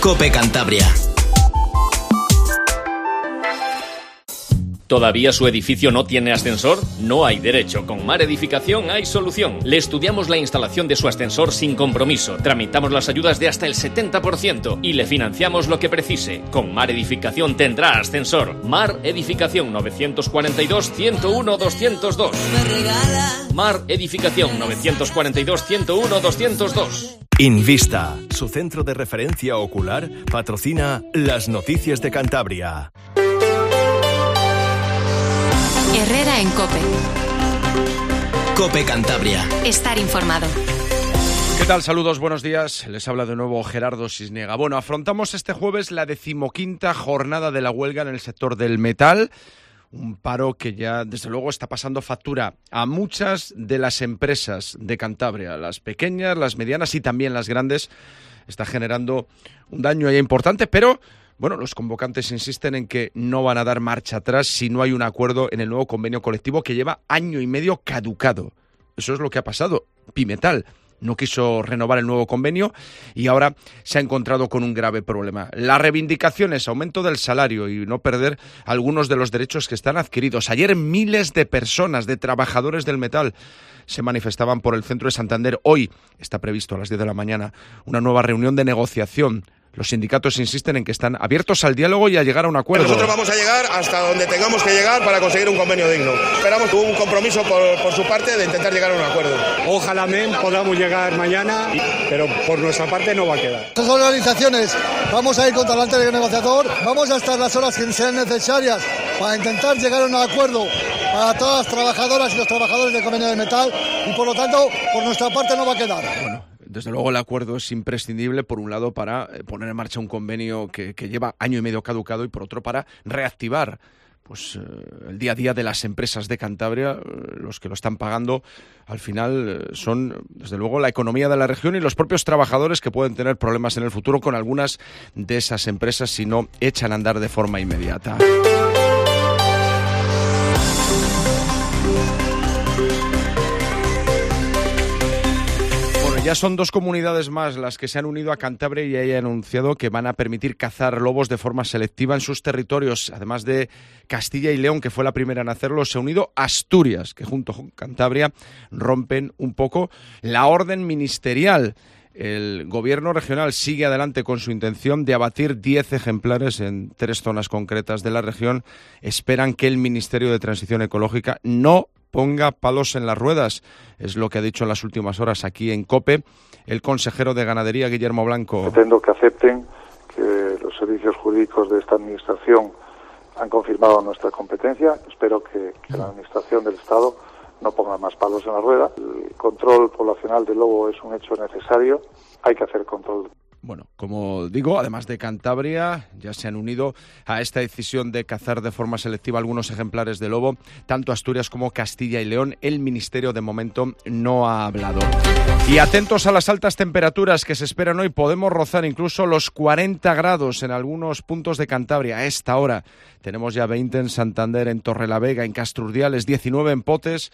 COPE Cantabria. ¿Todavía su edificio no tiene ascensor? No hay derecho. Con Mar Edificación hay solución. Le estudiamos la instalación de su ascensor sin compromiso. Tramitamos las ayudas de hasta el 70% y le financiamos lo que precise. Con Mar Edificación tendrá ascensor. Mar Edificación 942-101-202. Mar Edificación 942-101-202. Invista, su centro de referencia ocular, patrocina las noticias de Cantabria. Herrera en COPE. COPE Cantabria. Estar informado. ¿Qué tal? Saludos, buenos días. Les habla de nuevo Gerardo Sisniega. Bueno, afrontamos este jueves la 15ª jornada de la huelga en el sector del metal. Un paro que ya, desde luego, está pasando factura a muchas de las empresas de Cantabria. Las pequeñas, las medianas y también las grandes. Está generando un daño ya importante, pero bueno, los convocantes insisten en que no van a dar marcha atrás si no hay un acuerdo en el nuevo convenio colectivo que lleva año y medio caducado. Eso es lo que ha pasado. Pimetal no quiso renovar el nuevo convenio y ahora se ha encontrado con un grave problema. La reivindicación es aumento del salario y no perder algunos de los derechos que están adquiridos. Ayer miles de personas, de trabajadores del metal, se manifestaban por el centro de Santander. Hoy está previsto a las 10 de la mañana una nueva reunión de negociación. Los sindicatos insisten en que están abiertos al diálogo y a llegar a un acuerdo. Nosotros vamos a llegar hasta donde tengamos que llegar para conseguir un convenio digno. Esperamos un compromiso por su parte de intentar llegar a un acuerdo. Ojalá podamos llegar mañana, pero por nuestra parte no va a quedar. Estas organizaciones vamos a ir contra delante del negociador, vamos a estar las horas que sean necesarias para intentar llegar a un acuerdo para todas las trabajadoras y los trabajadores del convenio de metal y por lo tanto por nuestra parte no va a quedar. Bueno, desde luego el acuerdo es imprescindible, por un lado, para poner en marcha un convenio que lleva año y medio caducado y por otro para reactivar el día a día de las empresas de Cantabria. Los que lo están pagando al final son, desde luego, la economía de la región y los propios trabajadores que pueden tener problemas en el futuro con algunas de esas empresas si no echan a andar de forma inmediata. Ya son 2 comunidades más las que se han unido a Cantabria y hayan anunciado que van a permitir cazar lobos de forma selectiva en sus territorios. Además de Castilla y León, que fue la primera en hacerlo, se ha unido Asturias, que junto con Cantabria rompen un poco la orden ministerial. El gobierno regional sigue adelante con su intención de abatir 10 ejemplares en 3 zonas concretas de la región. Esperan que el Ministerio de Transición Ecológica no ponga palos en las ruedas. Es lo que ha dicho en las últimas horas aquí en COPE el consejero de Ganadería, Guillermo Blanco. Pretendo que acepten que los servicios jurídicos de esta administración han confirmado nuestra competencia. Espero que la administración del Estado no ponga más palos en la rueda. El control poblacional del lobo es un hecho necesario. Hay que hacer control. Bueno, como digo, además de Cantabria, ya se han unido a esta decisión de cazar de forma selectiva algunos ejemplares de lobo, tanto Asturias como Castilla y León. El Ministerio de momento no ha hablado. Y atentos a las altas temperaturas que se esperan hoy. Podemos rozar incluso los 40 grados en algunos puntos de Cantabria. A esta hora tenemos ya 20 en Santander, en Torrelavega, en Castrurdiales, 19 en Potes,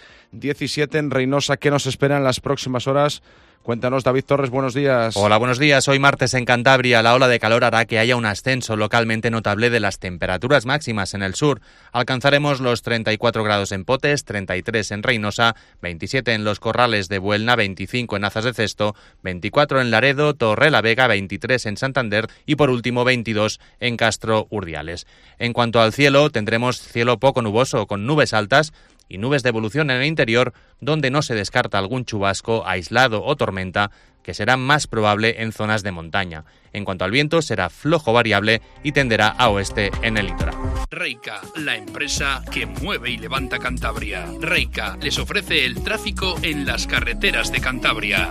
17 en Reynosa. ¿Qué nos espera en las próximas horas? Cuéntanos, David Torres, buenos días. Hola, buenos días. Hoy martes en Cantabria la ola de calor hará que haya un ascenso localmente notable de las temperaturas máximas en el sur. Alcanzaremos los 34 grados en Potes, 33 en Reynosa, 27 en Los Corrales de Buelna, 25 en Azas de Cesto, 24 en Laredo, Torrelavega, 23 en Santander y por último 22 en Castro Urdiales. En cuanto al cielo, tendremos cielo poco nuboso con nubes altas y nubes de evolución en el interior, donde no se descarta algún chubasco aislado o tormenta, que será más probable en zonas de montaña. En cuanto al viento, será flojo variable y tenderá a oeste en el litoral. Reica, la empresa que mueve y levanta Cantabria. Reica les ofrece el tráfico en las carreteras de Cantabria.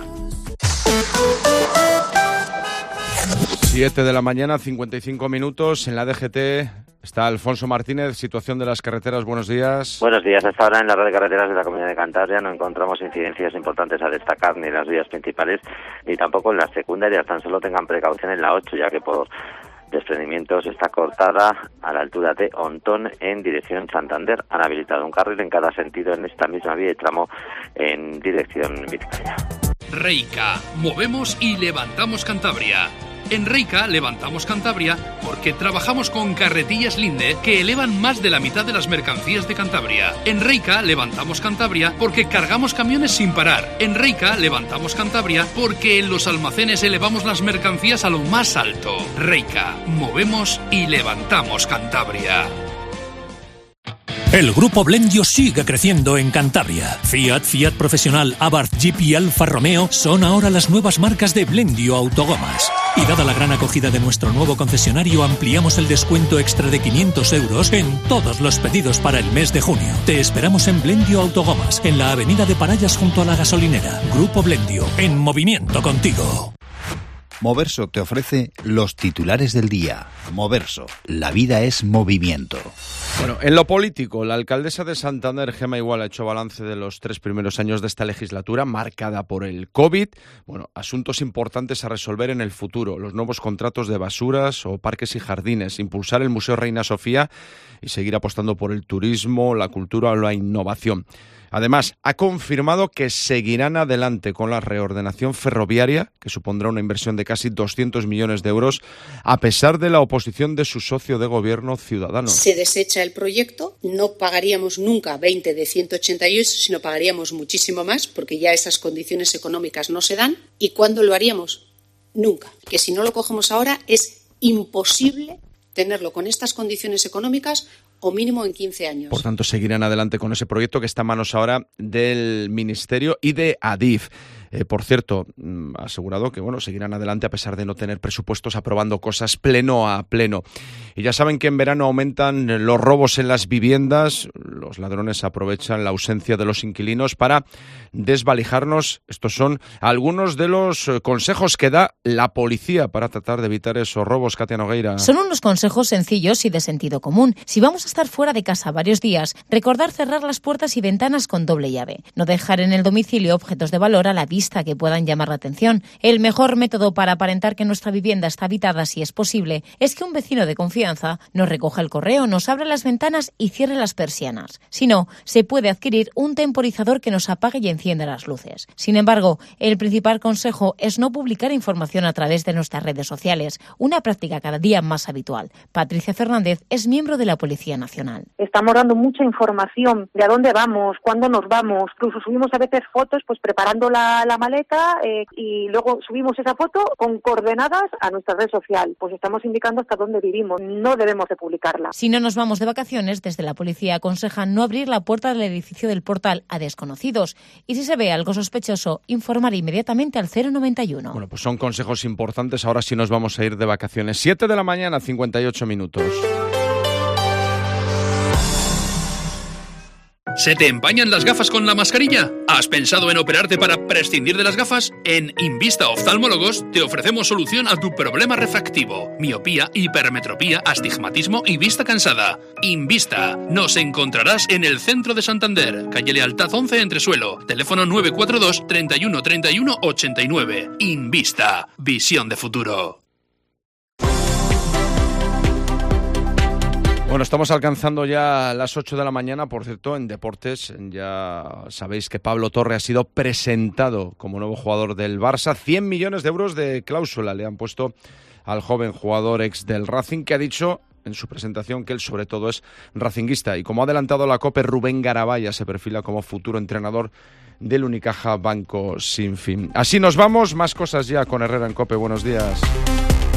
7 de la mañana, 55 minutos. En la DGT está Alfonso Martínez. Situación de las carreteras, buenos días. Buenos días. Hasta ahora en la red de carreteras de la Comunidad de Cantabria no encontramos incidencias importantes a destacar ni en las vías principales ni tampoco en las secundarias. Tan solo tengan precaución en la 8, ya que por desprendimientos está cortada a la altura de Ontón en dirección Santander. Han habilitado un carril en cada sentido en esta misma vía y tramo en dirección Vizcaya. Reica, movemos y levantamos Cantabria. En Reika levantamos Cantabria porque trabajamos con carretillas Linde que elevan más de la mitad de las mercancías de Cantabria. En Reika levantamos Cantabria porque cargamos camiones sin parar. En Reika levantamos Cantabria porque en los almacenes elevamos las mercancías a lo más alto. Reika, movemos y levantamos Cantabria. El grupo Blendio sigue creciendo en Cantabria. Fiat, Fiat Profesional, Abarth, Jeep y Alfa Romeo son ahora las nuevas marcas de Blendio Autogomas. Y dada la gran acogida de nuestro nuevo concesionario, ampliamos el descuento extra de 500 euros en todos los pedidos para el mes de junio. Te esperamos en Blendio Autogomas, en la avenida de Parallas junto a la gasolinera. Grupo Blendio, en movimiento contigo. Moverso te ofrece los titulares del día. Moverso, la vida es movimiento. Bueno, en lo político, la alcaldesa de Santander, Gemma Igual, ha hecho balance de los 3 primeros años de esta legislatura, marcada por el COVID. Bueno, asuntos importantes a resolver en el futuro, los nuevos contratos de basuras o parques y jardines, impulsar el Museo Reina Sofía y seguir apostando por el turismo, la cultura o la innovación. Además, ha confirmado que seguirán adelante con la reordenación ferroviaria, que supondrá una inversión de casi 200 millones de euros, a pesar de la oposición de su socio de gobierno, Ciudadanos. Se desecha el proyecto, no pagaríamos nunca 20 de 188, sino pagaríamos muchísimo más, porque ya esas condiciones económicas no se dan. ¿Y cuándo lo haríamos? Nunca. Que si no lo cogemos ahora es imposible tenerlo con estas condiciones económicas o mínimo en 15 años. Por tanto, seguirán adelante con ese proyecto que está en manos ahora del Ministerio y de Adif. Por cierto, ha asegurado que seguirán adelante a pesar de no tener presupuestos, aprobando cosas pleno a pleno. Y ya saben que en verano aumentan los robos en las viviendas. Los ladrones aprovechan la ausencia de los inquilinos para desvalijarnos. Estos son algunos de los consejos que da la policía para tratar de evitar esos robos. Katia Nogueira. Son unos consejos sencillos y de sentido común. Si vamos a estar fuera de casa varios días, recordar cerrar las puertas y ventanas con doble llave. No dejar en el domicilio objetos de valor a la vista que puedan llamar la atención. El mejor método para aparentar que nuestra vivienda está habitada, si es posible, es que un vecino de confianza nos recoja el correo, nos abra las ventanas y cierre las persianas. Si no, se puede adquirir un temporizador que nos apague y encienda las luces. Sin embargo, el principal consejo es no publicar información a través de nuestras redes sociales, una práctica cada día más habitual. Patricia Fernández es miembro de la Policía Nacional. Estamos dando mucha información de a dónde vamos, cuándo nos vamos, incluso subimos a veces fotos preparando la maleta y luego subimos esa foto con coordenadas a nuestra red social. Pues estamos indicando hasta dónde vivimos, no debemos de publicarla. Si no nos vamos de vacaciones, desde la policía aconsejan no abrir la puerta del edificio del Portal a desconocidos y si se ve algo sospechoso, informar inmediatamente al 091. Bueno, pues son consejos importantes. Ahora sí nos vamos a ir de vacaciones. 7 de la mañana, 58 minutos. ¿Se te empañan las gafas con la mascarilla? ¿Has pensado en operarte para prescindir de las gafas? En Invista Oftalmólogos te ofrecemos solución a tu problema refractivo: miopía, hipermetropía, astigmatismo y vista cansada. Invista. Nos encontrarás en el centro de Santander, calle Lealtad 11, Entresuelo. Teléfono 942 31 31 89. Invista. Visión de futuro. Bueno, estamos alcanzando ya las 8 de la mañana. Por cierto, en deportes ya sabéis que Pablo Torre ha sido presentado como nuevo jugador del Barça. 100 millones de euros de cláusula le han puesto al joven jugador ex del Racing, que ha dicho en su presentación que él sobre todo es racinguista. Y como ha adelantado la COPE, Rubén Garabaya se perfila como futuro entrenador del Unicaja Banco Sin Fin. Así nos vamos, más cosas ya con Herrera en COPE. Buenos días.